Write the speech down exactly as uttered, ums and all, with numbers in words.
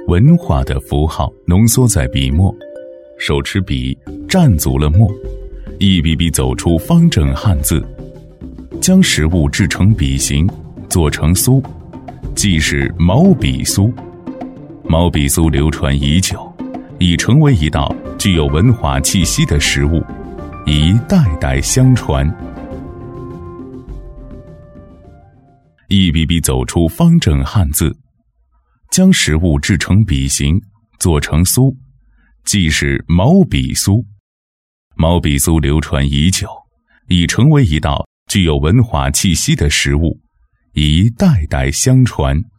文化的符号浓缩在笔墨，手持笔蘸足了墨，一笔笔走出方正汉字，将食物制成笔形，做成酥，即是毛笔酥。毛笔酥流传已久，已成为一道具有文化气息的食物，已代代相传。一笔笔走出方正汉字，将食物制成笔形，做成酥，即是毛笔酥。毛笔酥流传已久，已成为一道具有文化气息的食物，已代代相传。